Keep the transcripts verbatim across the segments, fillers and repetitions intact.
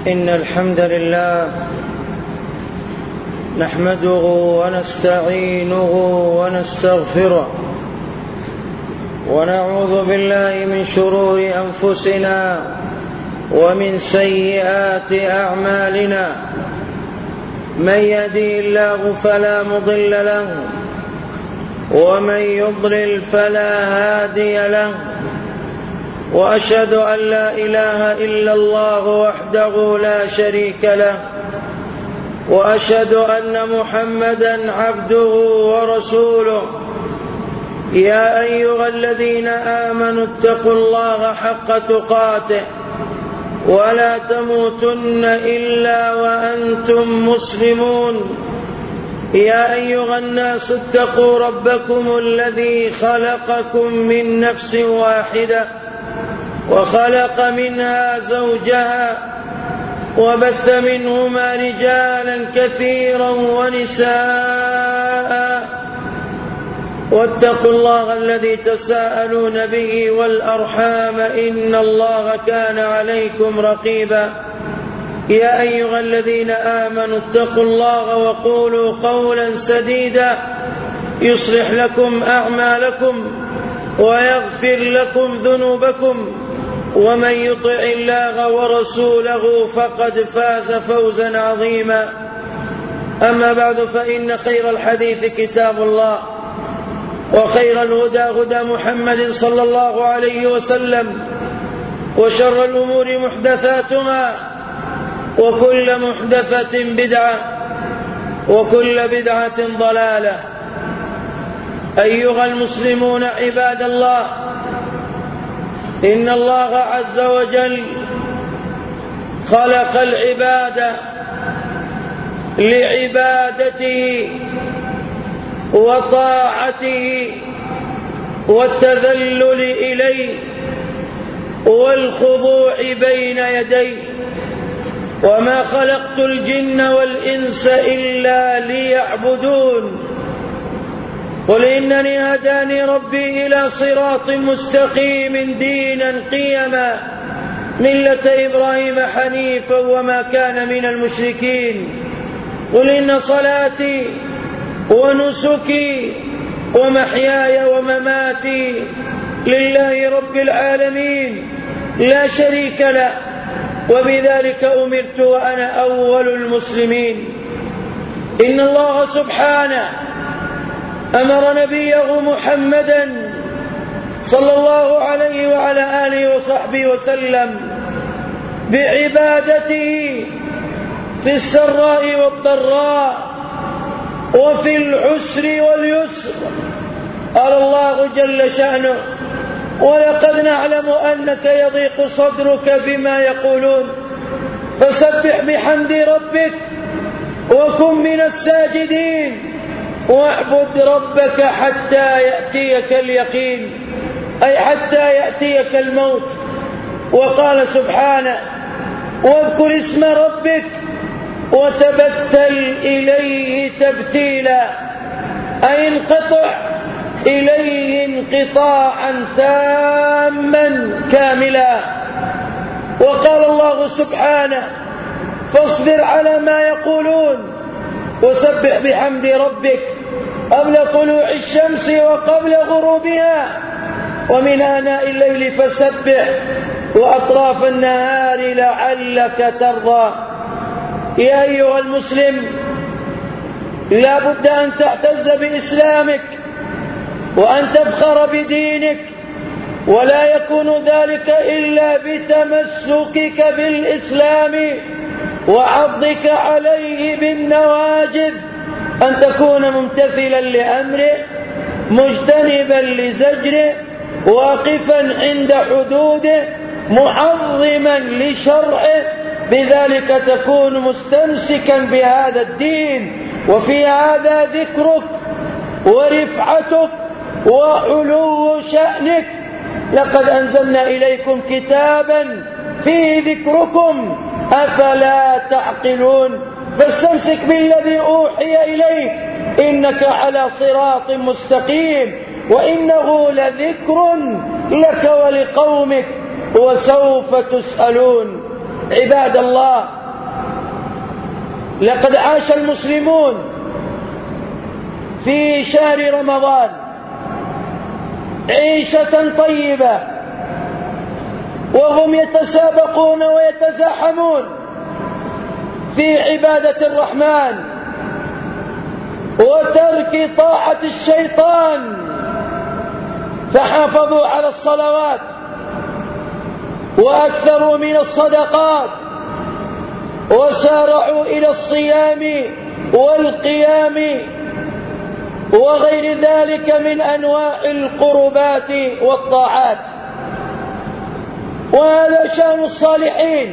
إن الحمد لله نحمده ونستعينه ونستغفره ونعوذ بالله من شرور أنفسنا ومن سيئات أعمالنا. من يهده الله فلا مضل له ومن يضلل فلا هادي له، وأشهد أن لا إله إلا الله وحده لا شريك له، وأشهد أن محمدا عبده ورسوله. يا أيها الذين آمنوا اتقوا الله حق تقاته ولا تموتن إلا وأنتم مسلمون. يا أيها الناس اتقوا ربكم الذي خلقكم من نفس واحدة وخلق منها زوجها وبث منهما رجالا كثيرا ونساء، واتقوا الله الذي تساءلون به والأرحام إن الله كان عليكم رقيبا. يا أيها الذين آمنوا اتقوا الله وقولوا قولا سديدا يصلح لكم أعمالكم ويغفر لكم ذنوبكم، ومن يطع الله ورسوله فقد فاز فوزا عظيما. أما بعد، فإن خير الحديث كتاب الله، وخير الهدى هدى محمد صلى الله عليه وسلم، وشر الأمور محدثاتها، وكل محدثة بدعة، وكل بدعة ضلالة. أيها المسلمون عباد الله، إن الله عز وجل خلق العباد لعبادته وطاعته والتذلل إليه والخضوع بين يديه، وما خلقت الجن والإنس إلا ليعبدون. قل إنني هداني ربي إلى صراط مستقيم دينا قيما ملة إبراهيم حنيفا وما كان من المشركين. قل إن صلاتي ونسكي ومحياي ومماتي لله رب العالمين لا شريك له، وبذلك أمرت وأنا أول المسلمين. إن الله سبحانه أمر نبيه محمدا صلى الله عليه وعلى آله وصحبه وسلم بعبادته في السراء والضراء وفي العسر واليسر. قال الله جل شأنه: ولقد نعلم أنك يضيق صدرك بما يقولون فسبح بحمد ربك وكن من الساجدين واعبد ربك حتى يأتيك اليقين، أي حتى يأتيك الموت. وقال سبحانه: واذكر اسم ربك وتبتل إليه تبتيلا، أي انقطع إليه انقطاعا تاما كاملا. وقال الله سبحانه: فاصبر على ما يقولون وسبح بحمد ربك قبل طلوع الشمس وقبل غروبها ومن آناء الليل فسبح وأطراف النهار لعلك ترضى. يا أيها المسلم، لا بد أن تعتز بإسلامك وأن تفخر بدينك، ولا يكون ذلك إلا بتمسكك بالإسلام وعضك عليه بالنواجذ، أن تكون ممتثلا لأمره مجتنبا لزجره واقفا عند حدوده معظما لشرعه. بذلك تكون مستمسكا بهذا الدين، وفي هذا ذكرك ورفعتك وعلو شأنك. لقد أنزلنا إليكم كتابا فيه ذكركم أفلا تعقلون. فاستمسك بالذي أوحي إليك إنك على صراط مستقيم، وإنه لذكر لك ولقومك وسوف تسألون. عباد الله، لقد عاش المسلمون في شهر رمضان عيشة طيبة، وهم يتسابقون ويتزاحمون في عبادة الرحمن وترك طاعة الشيطان، فحافظوا على الصلوات وأكثروا من الصدقات وسارعوا إلى الصيام والقيام وغير ذلك من أنواع القربات والطاعات. وهذا شأن الصالحين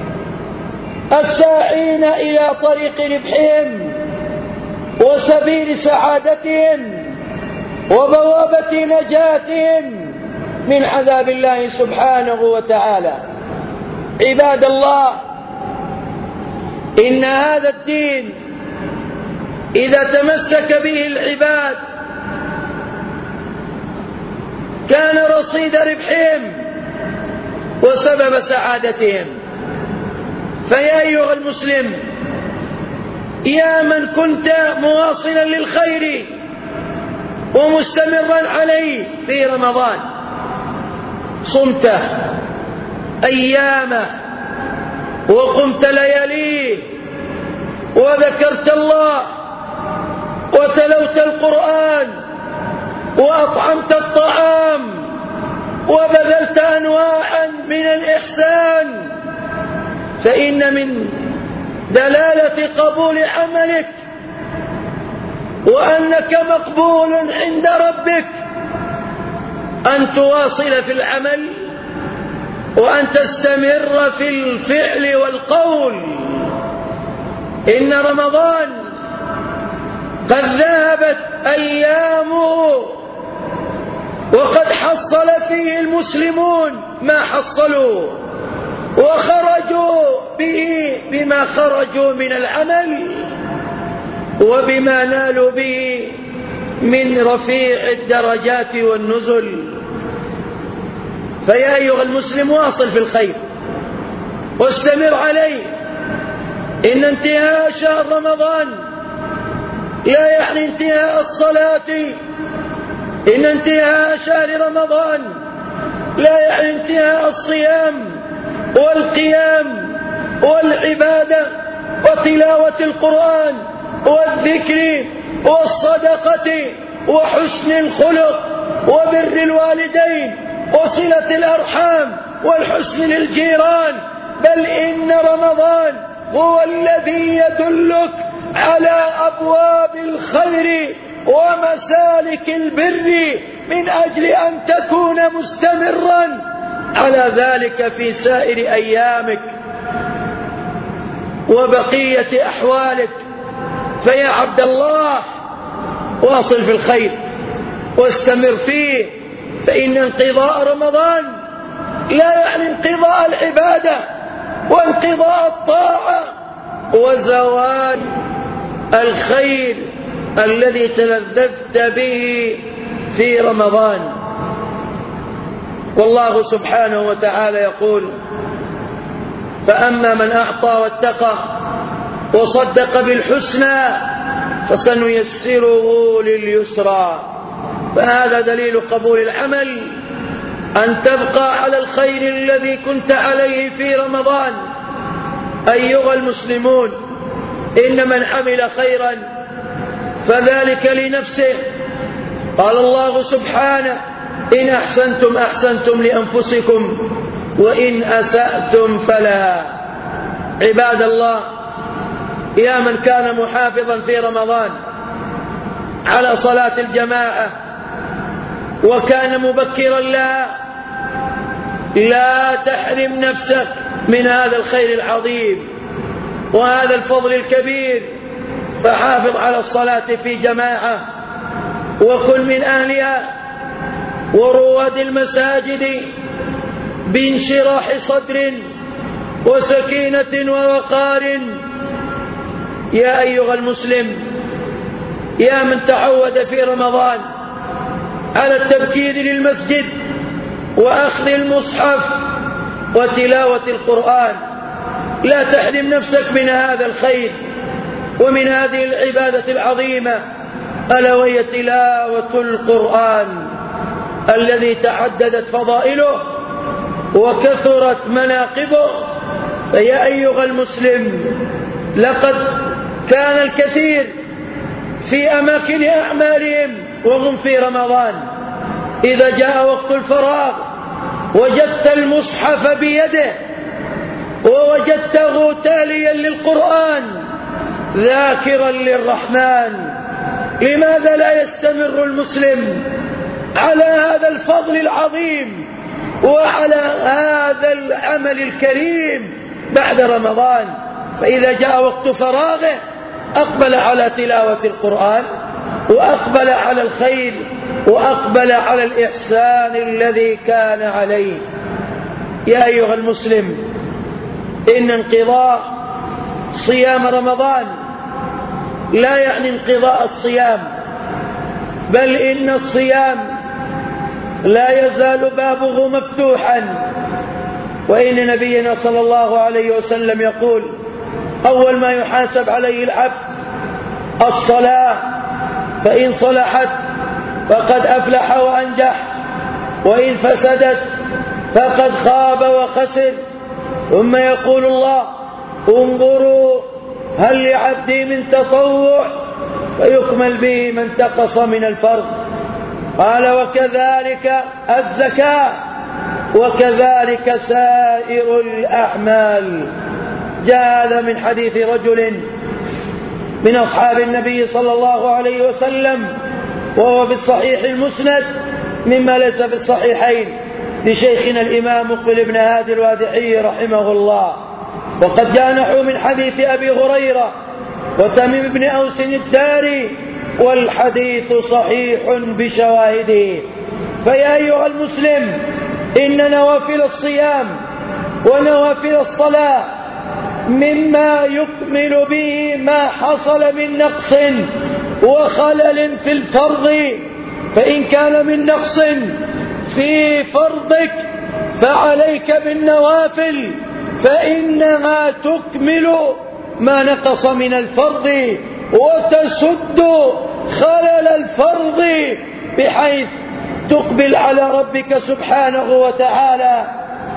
الساعين إلى طريق ربحهم وسبيل سعادتهم وبوابة نجاتهم من عذاب الله سبحانه وتعالى. عباد الله، إن هذا الدين إذا تمسك به العباد كان رصيد ربحهم وسبب سعادتهم. فيا أيها المسلم، يا من كنت مواصلا للخير ومستمرا عليه في رمضان، صمت أيامه وقمت لياليه وذكرت الله وتلوت القرآن وأطعمت الطعام وبذلت أنواعا من الإحسان، فإن من دلالة قبول عملك وأنك مقبول عند ربك أن تواصل في العمل وأن تستمر في الفعل والقول. إن رمضان قد ذهبت أيامه وقد حصل فيه المسلمون ما حصلوا وخرجوا به بما خرجوا من العمل وبما نالوا به من رفيع الدرجات والنزل. فيا أيها المسلم، واصل في الخير واستمر عليه. إن انتهاء شهر رمضان لا يعني انتهاء الصلاة، إن انتهاء شهر رمضان لا يعني انتهاء الصيام والقيام والعبادة وتلاوة القرآن والذكر والصدقة وحسن الخلق وبر الوالدين وصلة الأرحام والحسن للجيران، بل إن رمضان هو الذي يدلك على أبواب الخير ومسالك البر من أجل أن تكون مستمرا على ذلك في سائر أيامك وبقية أحوالك. فيا عبد الله، واصل في الخير واستمر فيه، فإن انقضاء رمضان لا يعني انقضاء العبادة وانقضاء الطاعة وزوال الخير الذي تلذذت به في رمضان. والله سبحانه وتعالى يقول: فأما من أعطى واتقى وصدق بالحسنى فسنيسره لليسرى. فهذا دليل قبول العمل، أن تبقى على الخير الذي كنت عليه في رمضان. أيها المسلمون، إن من عمل خيرا فذلك لنفسه. قال الله سبحانه: إن أحسنتم أحسنتم لأنفسكم وإن أسأتم فلها. عباد الله، يا من كان محافظا في رمضان على صلاة الجماعة وكان مبكرا لها، لا تحرم نفسك من هذا الخير العظيم وهذا الفضل الكبير، فحافظ على الصلاة في جماعة وكن من أهلها. ورواد المساجد بانشراح صدر وسكينة ووقار. يا أيها المسلم، يا من تعود في رمضان على التبكير للمسجد وأخذ المصحف وتلاوة القرآن، لا تحرم نفسك من هذا الخير ومن هذه العبادة العظيمة، ألا وهي تلاوة القرآن الذي تعددت فضائله وكثرت مناقبه. فيا أيها المسلم، لقد كان الكثير في أماكن أعمالهم وهم في رمضان إذا جاء وقت الفراغ وجدت المصحف بيده ووجدته تاليا للقرآن ذاكرا للرحمن. لماذا لا يستمر المسلم على هذا الفضل العظيم وعلى هذا العمل الكريم بعد رمضان؟ فإذا جاء وقت فراغه أقبل على تلاوة القرآن وأقبل على الخير وأقبل على الإحسان الذي كان عليه. يا أيها المسلم، إن انقضاء صيام رمضان لا يعني انقضاء الصيام، بل إن الصيام لا يزال بابه مفتوحا. وإن نبينا صلى الله عليه وسلم يقول: أول ما يحاسب عليه العبد الصلاة، فإن صلحت فقد أفلح وأنجح، وإن فسدت فقد خاب وخسر. ثم يقول الله: انظروا هل لعبدي من تطوع فيكمل به ما انتقص من الفرض. قال: وكذلك الزكاة، وكذلك سائر الأعمال. جاء هذا من حديث رجل من أصحاب النبي صلى الله عليه وسلم وهو في الصحيح المسند مما ليس في الصحيحين لشيخنا الإمام مقبل بن هادي الوادعي رحمه الله. وقد جاء نحو من حديث أبي هريرة وتميم بن أوس الداري، والحديث صحيح بشواهده. فيا أيها المسلم، إن نوافل الصيام ونوافل الصلاة مما يكمل به ما حصل من نقص وخلل في الفرض. فإن كان من نقص في فرضك فعليك بالنوافل، فإنها تكمل ما نقص من الفرض وتسد خلل الفرض، بحيث تقبل على ربك سبحانه وتعالى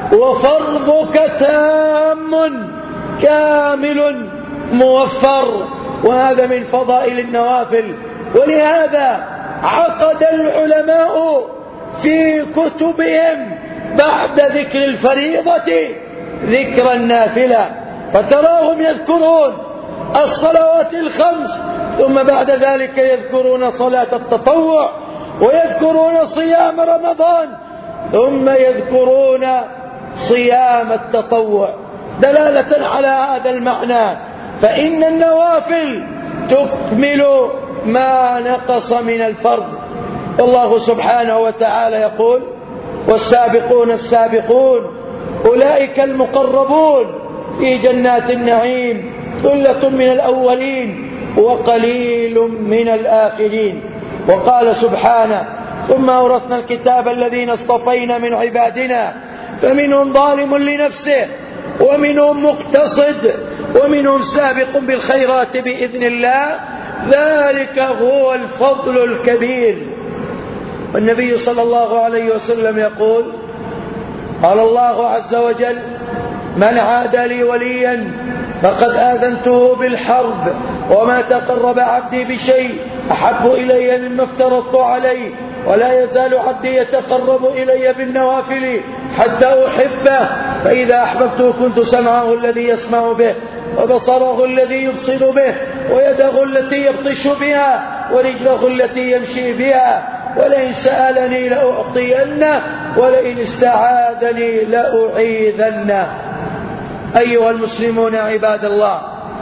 وفرضك تام كامل موفر. وهذا من فضائل النوافل. ولهذا عقد العلماء في كتبهم بعد ذكر الفريضة ذكر النافلة، فتراهم يذكرون الصلوات الخمس ثم بعد ذلك يذكرون صلاة التطوع، ويذكرون صيام رمضان ثم يذكرون صيام التطوع، دلالة على هذا المعنى. فإن النوافل تكمل ما نقص من الفرض. الله سبحانه وتعالى يقول: والسابقون السابقون أولئك المقربون في جنات النعيم ثلة من الأولين وقليل من الآخرين. وقال سبحانه: ثم أورثنا الكتاب الذين اصطفينا من عبادنا فمنهم ظالم لنفسه ومنهم مقتصد ومنهم سابق بالخيرات بإذن الله، ذلك هو الفضل الكبير. والنبي صلى الله عليه وسلم يقول: قال الله عز وجل: من عاد لي وليا فقد آذنته بالحرب، وما تقرب عبدي بشيء أحب إلي مما افترضت عليه، ولا يزال عبدي يتقرب إلي بالنوافل حتى أحبه، فإذا أحببته كنت سمعه الذي يسمع به وبصره الذي يبصر به ويده التي يبطش بها ورجله التي يمشي بها، ولئن سألني لأعطينه ولئن استعاذني لأعيذنه. أيها المسلمون عباد الله،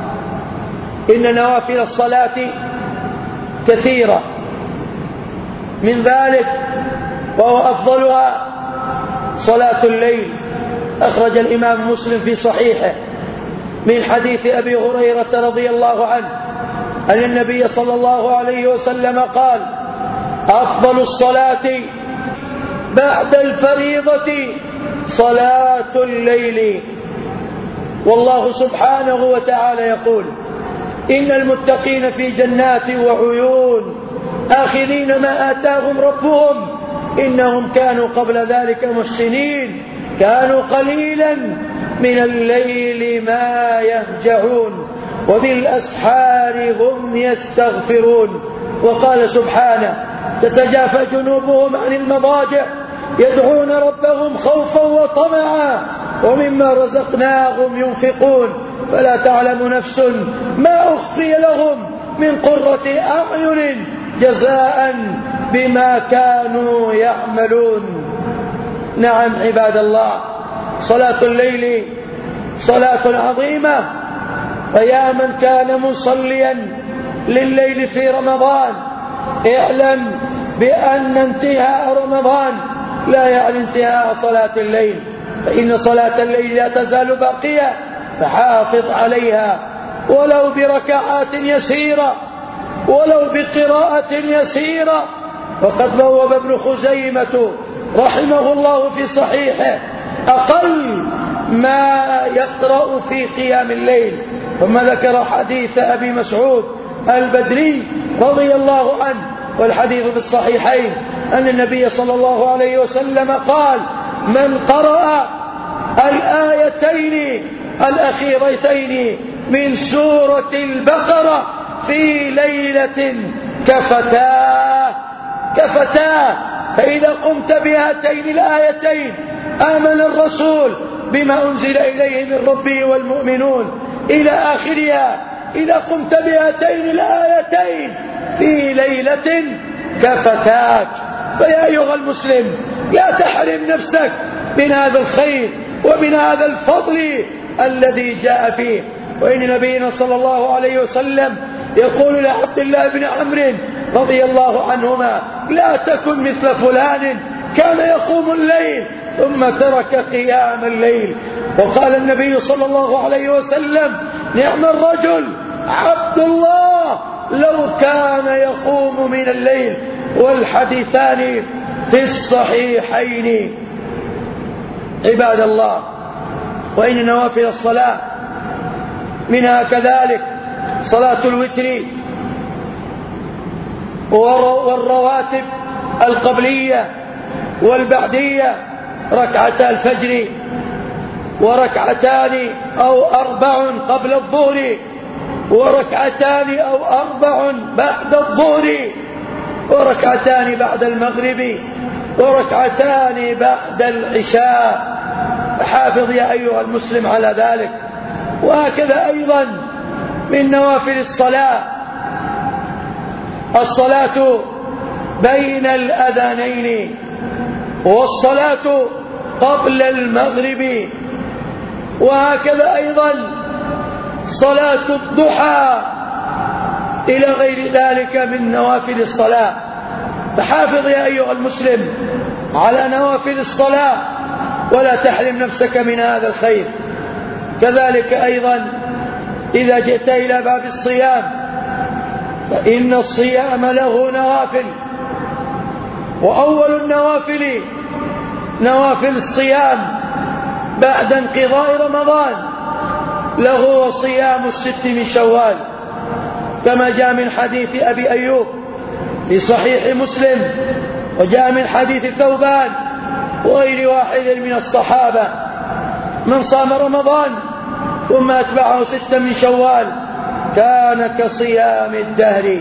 إن نوافل الصلاة كثيرة، من ذلك وهو أفضلها صلاة الليل. أخرج الإمام مسلم في صحيحه من حديث أبي هريرة رضي الله عنه أن النبي صلى الله عليه وسلم قال: أفضل الصلاة بعد الفريضة صلاة الليل. والله سبحانه وتعالى يقول: إن المتقين في جنات وعيون آخذين ما آتاهم ربهم إنهم كانوا قبل ذلك محسنين كانوا قليلا من الليل ما يهجعون وبالأسحار هم يستغفرون. وقال سبحانه: تتجافى جنوبهم عن المضاجع يدعون ربهم خوفا وطمعا ومما رزقناهم ينفقون فلا تعلم نفس ما أخفي لهم من قرة أعين جزاء بما كانوا يعملون. نعم عباد الله، صلاة الليل صلاة عظيمة، فيا من كان مصليا لليل في رمضان اعلم بأن انتهاء رمضان لا يعني انتهاء صلاة الليل، فإن صلاة الليل لا تزال باقية، فحافظ عليها ولو بركعات يسيرة ولو بقراءة يسيرة. وقد بوب ابن خزيمة رحمه الله في صحيحه أقل ما يقرأ في قيام الليل، ثم ذكر حديث أبي مسعود البدري رضي الله عنه، والحديث في الصحيحين أن النبي صلى الله عليه وسلم قال: من قرأ الآيتين الأخيرتين من سورة البقرة في ليلة كفتاه كفتاه فإذا قمت بهاتين الآيتين آمن الرسول بما أنزل إليه من ربه والمؤمنون إلى آخرها، إذا قمت بهاتين الآيتين في ليلة كفتاك. فيا أيها المسلم، لا تحرم نفسك من هذا الخير ومن هذا الفضل الذي جاء فيه. وإن نبينا صلى الله عليه وسلم يقول لعبد الله بن عمرو رضي الله عنهما: لا تكن مثل فلان كان يقوم الليل ثم ترك قيام الليل. وقال النبي صلى الله عليه وسلم: نعم الرجل عبد الله لو كان يقوم من الليل. والحديثان في الصحيحين. عباد الله، وإن نوافل الصلاة منها كذلك صلاة الوتر والرواتب القبلية والبعدية، ركعتا الفجر وركعتان أو أربع قبل الظهر وركعتان أو أربع بعد الظهر وركعتان بعد المغرب وركعتان بعد العشاء. فحافظ يا أيها المسلم على ذلك. وهكذا أيضا من نوافل الصلاة الصلاة بين الأذانين والصلاة قبل المغرب، وهكذا أيضا صلاة الضحى إلى غير ذلك من نوافل الصلاة. فحافظ يا أيها المسلم على نوافل الصلاة ولا تحرم نفسك من هذا الخير. كذلك أيضا إذا جئت إلى باب الصيام فإن الصيام له نوافل، وأول النوافل نوافل الصيام بعد انقضاء رمضان له صيام الست من شوال، كما جاء من حديث أبي أيوب في صحيح مسلم، وجاء من حديث ثوبان وغير واحد من الصحابة: من صام رمضان ثم أتبعه ستا من شوال كان كصيام الدهر.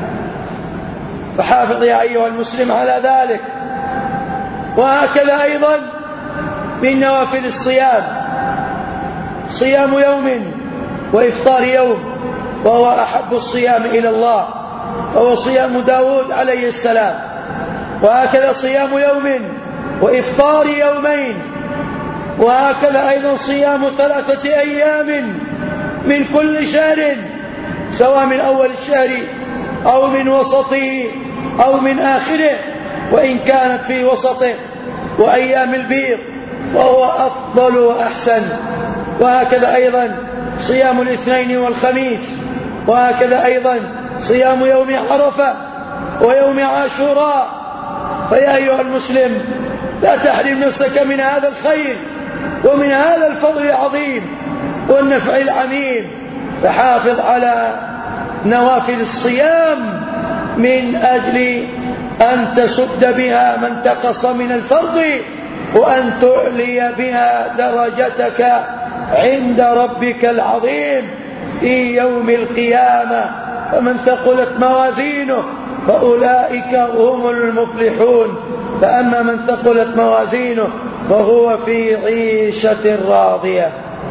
فحافظ يا أيها المسلم على ذلك. وهكذا أيضا من نوافل الصيام صيام يوم وإفطار يوم، وهو أحب الصيام إلى الله، وهو صيام داود عليه السلام. وهكذا صيام يوم وإفطار يومين، وهكذا أيضا صيام ثلاثة أيام من كل شهر، سواء من أول الشهر أو من وسطه أو من آخره، وإن كانت في وسطه، وأيام البيض وهو أفضل وأحسن. وهكذا أيضا صيام الاثنين والخميس، وهكذا أيضا صيام يوم عرفة ويوم عاشوراء. فيا أيها المسلم، لا تحرم نفسك من هذا الخير ومن هذا الفضل العظيم، والنفع العميم، فحافظ على نوافل الصيام من أجل أن تسد بها من انتقص من الفرض، وأن تعلي بها درجتك عند ربك العظيم في يوم القيامة. فمن ثقلت موازينه فأولئك هم المفلحون، فأما من ثقلت موازينه فهو في عيشة راضية.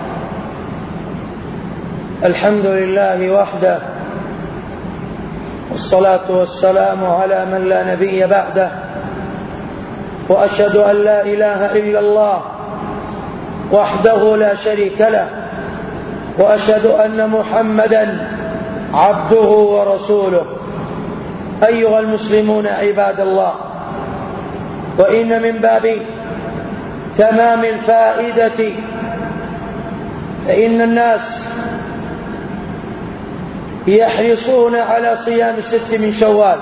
الحمد لله وحده، والصلاة والسلام على من لا نبي بعده، وأشهد أن لا إله إلا الله وحده لا شريك له، وأشهد أن محمدا عبده ورسوله. أيها المسلمون عباد الله، وإن من باب تمام الفائدة فإن الناس يحرصون على صيام الست من شوال،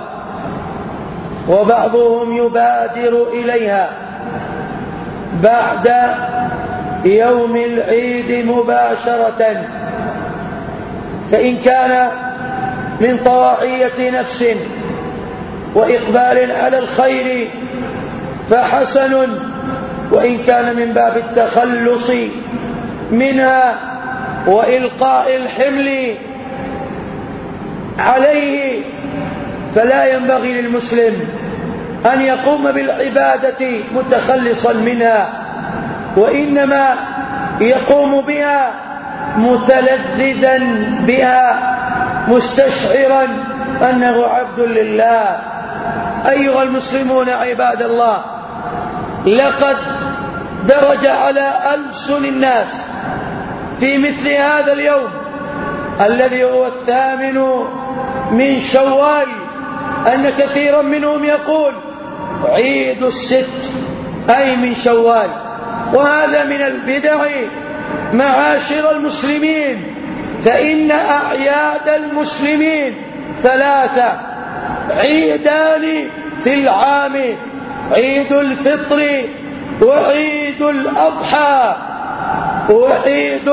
وبعضهم يبادر إليها بعد يوم العيد مباشرة، فإن كان من طواعية نفس وإقبال على الخير فحسن، وإن كان من باب التخلص منها وإلقاء الحمل عليه فلا ينبغي للمسلم أن يقوم بالعبادة متخلصا منها، وإنما يقوم بها متلذذا بها مستشعرا أنه عبد لله. أيها المسلمون عباد الله، لقد درج على ألسن الناس في مثل هذا اليوم الذي هو الثامن من شوال أن كثيرا منهم يقول عيد الست أي من شوال، وهذا من البدع. معاشر المسلمين، فإن أعياد المسلمين ثلاثة، عيدان في العام: عيد الفطر وعيد الأضحى، وعيد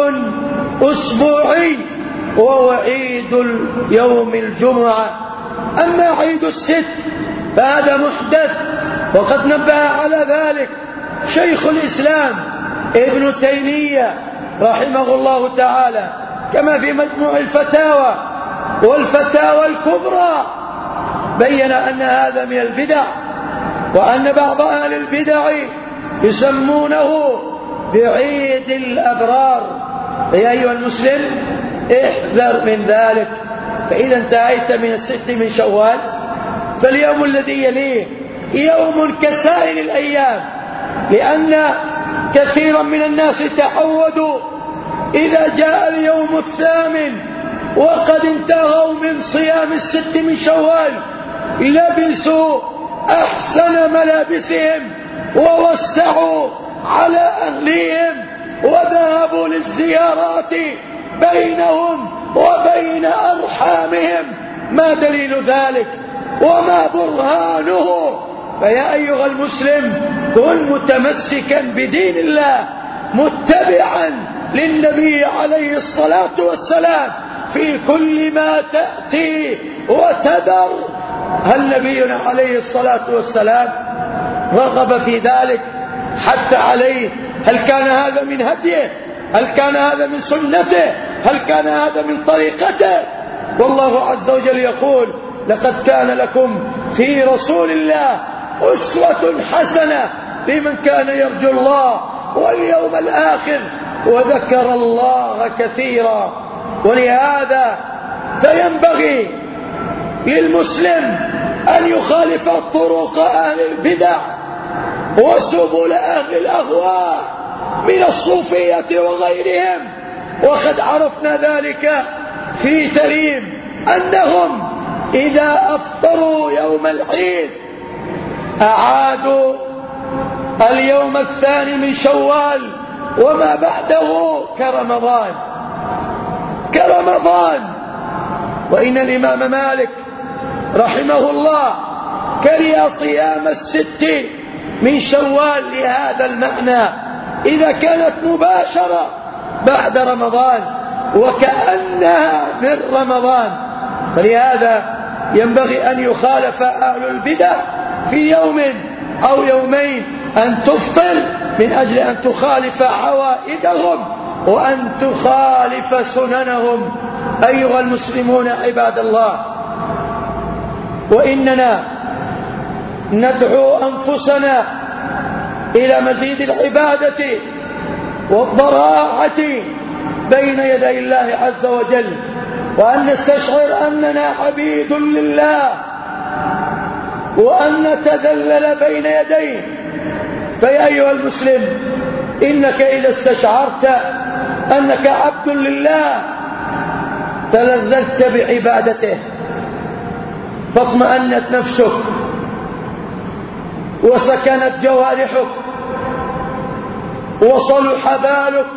أسبوعي وهو عيد يوم الجمعة. أما عيد الست فهذا محدث، وقد نبه على ذلك شيخ الإسلام ابن تيمية رحمه الله تعالى، كما في مجموع الفتاوى والفتاوى الكبرى، بين أن هذا من البدع، وأن بعض أهل البدع يسمونه بعيد الأبرار. يا أيها المسلم احذر من ذلك، فإذا انتهيت من الست من شوال فاليوم الذي يليه يوم كسائر الأيام، لأن كثيرا من الناس تعودوا إذا جاء اليوم الثامن وقد انتهوا من صيام الست من شوال لبسوا أحسن ملابسهم ووسعوا على أهليهم وذهبوا للزيارات بينهم وبين أرحامهم. ما دليل ذلك وما برهانه؟ فيا أيها المسلم، كن متمسكا بدين الله، متبعا للنبي عليه الصلاة والسلام في كل ما تأتي وتذر. هل نبينا عليه الصلاة والسلام رغب في ذلك حتى عليه؟ هل كان هذا من هديه؟ هل كان هذا من سنته؟ هل كان هذا من طريقته؟ والله عز وجل يقول: لقد كان لكم في رسول الله أسوة حسنة لمن كان يرجو الله واليوم الآخر وذكر الله كثيرا. ولهذا فينبغي للمسلم أن يخالف طرق أهل البدع وسبل أهل الأهواء من الصوفية وغيرهم، وقد عرفنا ذلك في تريم أنهم إذا أفطروا يوم العيد أعادوا اليوم الثاني من شوال وما بعده كرمضان كرمضان وإن الإمام مالك رحمه الله كره صيام الست من شوال لهذا المعنى: إذا كانت مباشرة بعد رمضان وكأنها من رمضان. فلهذا ينبغي أن يخالف أهل البدع في يوم أو يومين، أن تفطر من أجل أن تخالف عوائدهم وأن تخالف سننهم. أيها المسلمون عباد الله، وإننا ندعو أنفسنا إلى مزيد العبادة والضراعة بين يدي الله عز وجل، وأن نستشعر أننا عبيد لله، وأن نتذلل بين يديه. فيا أيها المسلم، إنك إذا استشعرت أنك عبد لله تلذذت بعبادته، فاطمأنت نفسك وسكنت جوارحك وصلح بالك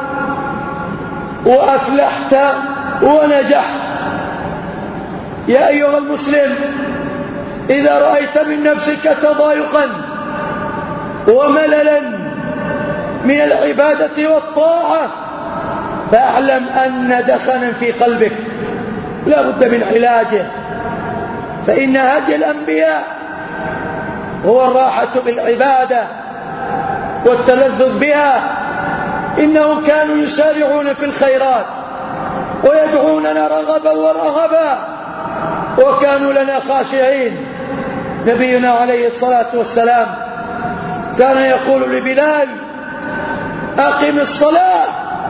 وأفلحت ونجحت. يا أيها المسلم، إذا رأيت من نفسك تضايقا ومللا من العبادة والطاعة فاعلم أن دخنا في قلبك لا بد من علاجه، فإن هدي الأنبياء هو الراحة بالعبادة والتلذذ بها. إنهم كانوا يسارعون في الخيرات ويدعوننا رغبا ورهبا وكانوا لنا خاشعين. نبينا عليه الصلاة والسلام كان يقول لبلال: أقم الصلاة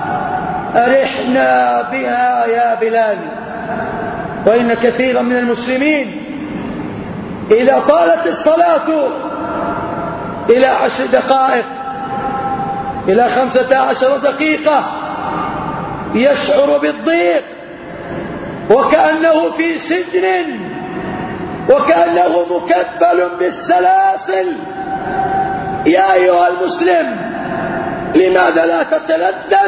أرحنا بها يا بلال. وإن كثيرا من المسلمين إذا طالت الصلاة إلى عشر دقائق إلى خمسة عشر دقيقة يشعر بالضيق وكأنه في سجن وكأنه مكبل بالسلاسل. يا أيها المسلم، لماذا لا تتلذذ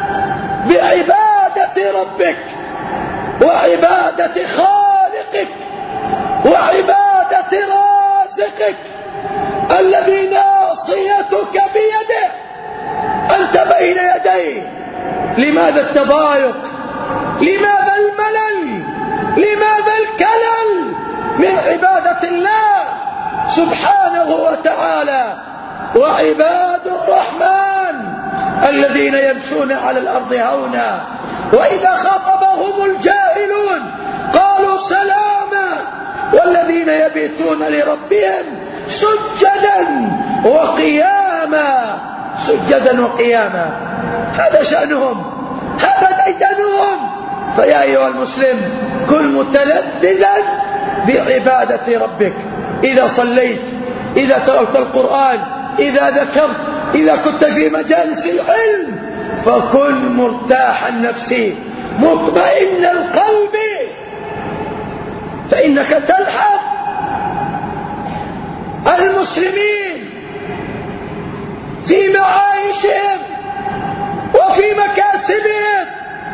بعبادة ربك وعبادة خالقك وعبادة رازقك الذي ناصيتك بيده، أنت بين يديه؟ لماذا التضايق؟ لماذا الملل؟ لماذا الكلل من عبادة الله سبحانه وتعالى؟ وعباد الرحمن الذين يمشون على الأرض هونا وإذا خاطبهم الجاهلون قالوا سلاما، والذين يبيتون لربهم سجدا وقياما سجدا وقياما. هذا شأنهم، هذا ديدنهم. فيا أيها المسلم، كن متلذذا بعبادة ربك. إذا صليت، إذا تلوت القرآن، إذا ذكرت، إذا كنت في مجالس العلم، فكن مرتاح النفس مطمئن القلب، فإنك تلحق المسلمين في معايشهم وفي مكاسبهم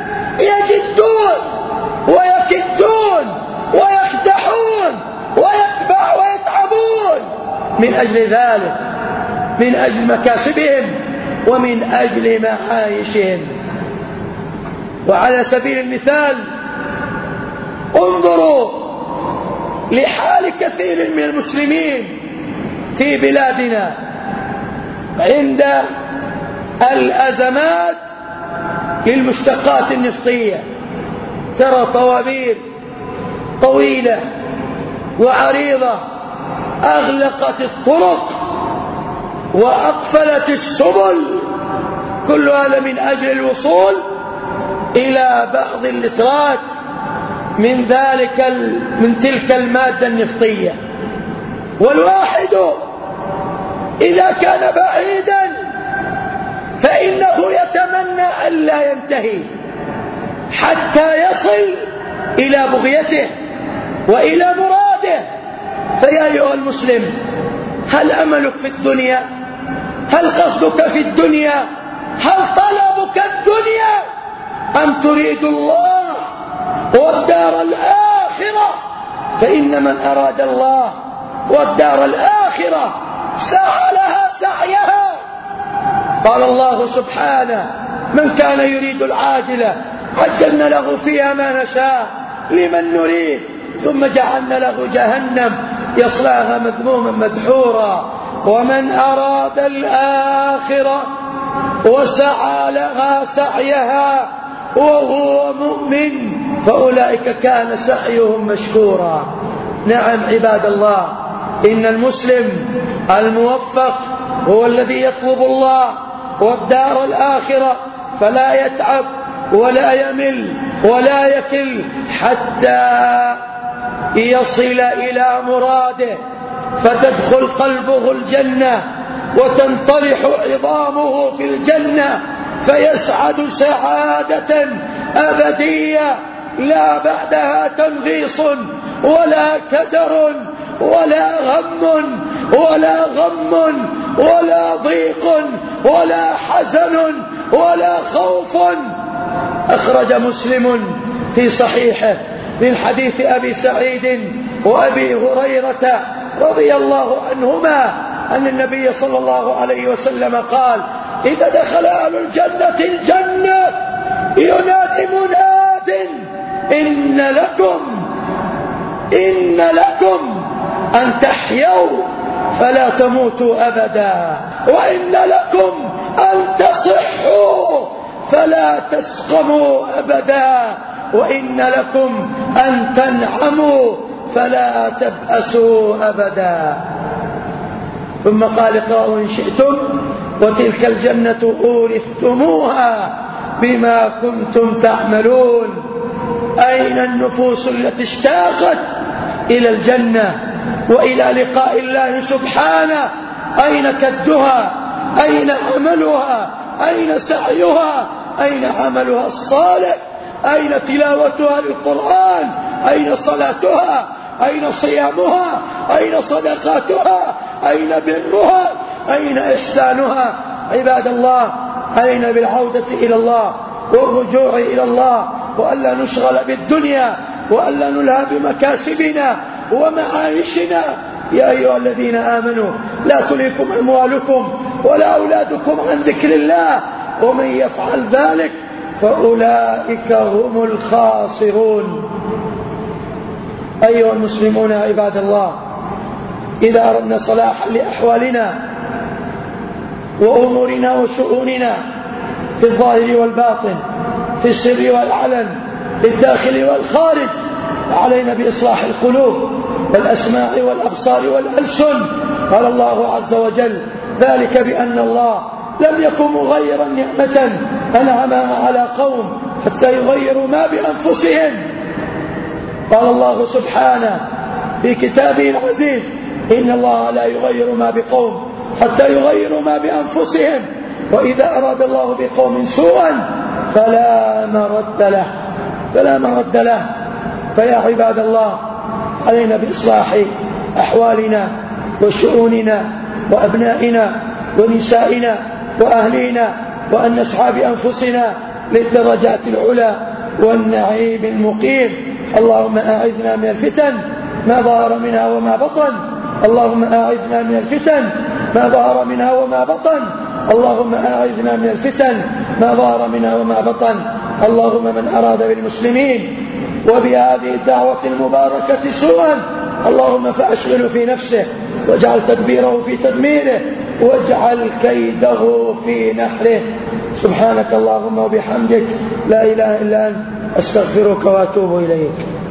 يجدون ويكدون ويكدحون ويتبع ويتعبون من أجل ذلك، من أجل مكاسبهم ومن أجل معايشهم. وعلى سبيل المثال انظروا لحال كثير من المسلمين في بلادنا عند الأزمات للمشتقات النفطية. ترى طوابير طويلة وعريضة أغلقت الطرق وأقفلت السبل، كل هذا من أجل الوصول إلى بعض اللترات من ذلك من تلك المادة النفطية. والواحد إذا كان بعيدا فإنه يتمنى ألا ينتهي حتى يصل إلى بغيته وإلى مراده. فيا أيها المسلم، هل أملك في الدنيا؟ هل قصدك في الدنيا؟ هل طلبك الدنيا أم تريد الله والدار الآخرة؟ فإن من أراد الله والدار الآخرة سعى لها سعيها. قال الله سبحانه: من كان يريد العاجلة عجلنا له فيها ما نشاء لمن نريد ثم جعلنا له جهنم يصلاها مذموما مدحورا. ومن أراد الآخرة وسعى لها سعيها وهو مؤمن فأولئك كان سعيهم مشكورا. نعم عباد الله، إن المسلم الموفق هو الذي يطلب الله والدار الآخرة فلا يتعب ولا يمل ولا يكل حتى يصل إلى مراده فتدخل قلبه الجنة وتنطرح عظامه في الجنة فيسعد سعادة أبدية لا بعدها تنغيص ولا كدر ولا غم ولا غم ولا ضيق ولا حزن ولا خوف. أخرج مسلم في صحيحه من حديث أبي سعيد وأبي هريرة رضي الله عنهما أن النبي صلى الله عليه وسلم قال: إذا دخل أهل الجنة الجنة ينادي مناد إن لكم إن لكم أن تحيوا فلا تموتوا أبدا، وإن لكم أن تصحوا فلا تسقموا أبدا، وإن لكم أن تنعموا فلا تبأسوا أبدا. ثم قال: اقرأوا إن شئتم وتلك الجنة أورثتموها بما كنتم تعملون. أين النفوس التي اشتاقت إلى الجنة وإلى لقاء الله سبحانه؟ أين كدها؟ أين عملها؟ أين سعيها؟ أين عملها الصالح؟ أين تلاوتها للقرآن؟ أين صلاتها؟ أين صيامها؟ أين صدقاتها؟ أين برها؟ أين إحسانها؟ عباد الله، أين بالعودة إلى الله والرجوع إلى الله وألا نشغل بالدنيا وألا نلهى بمكاسبنا ومعايشنا؟ يا أيها الذين آمنوا لا تلهكم أموالكم ولا أولادكم عن ذكر الله ومن يفعل ذلك فأولئك هم الخاسرون. أيها المسلمون عباد الله، إذا أردنا صلاحا لأحوالنا وأمورنا وشؤوننا في الظاهر والباطن، في السر والعلن، في الداخل والخارج، علينا بإصلاح القلوب والأسماع والأبصار والألسن. قال الله عز وجل: ذلك بأن الله لم يكن مغيرا نعمة أنعمها على قوم حتى يغيروا ما بأنفسهم. قال الله سبحانه في كتابه العزيز: إن الله لا يغير ما بقوم حتى يغيروا ما بأنفسهم، وإذا أراد الله بقوم سوءا فلا مرد له فلا مرد له. فيا عباد الله، علينا بإصلاح أحوالنا وشؤوننا وأبنائنا ونسائنا وأهلينا، وأن نسعى بأنفسنا للدرجات العلى والنعيم المقيم. اللهم أعذنا من الفتن ما ظهر منها وما بطن اللهم أعذنا من الفتن ما ظهر منها وما بطن اللهم أعذنا من الفتن ما ظهر منها وما بطن. اللهم من أراد بالمسلمين وبهذه الدعوة المباركة سوءا اللهم فأشغله في نفسه واجعل تدبيره في تدميره واجعل كيده في نحره. سبحانك اللهم وبحمدك لا إله إلا أنت أستغفرك وأتوب إليك.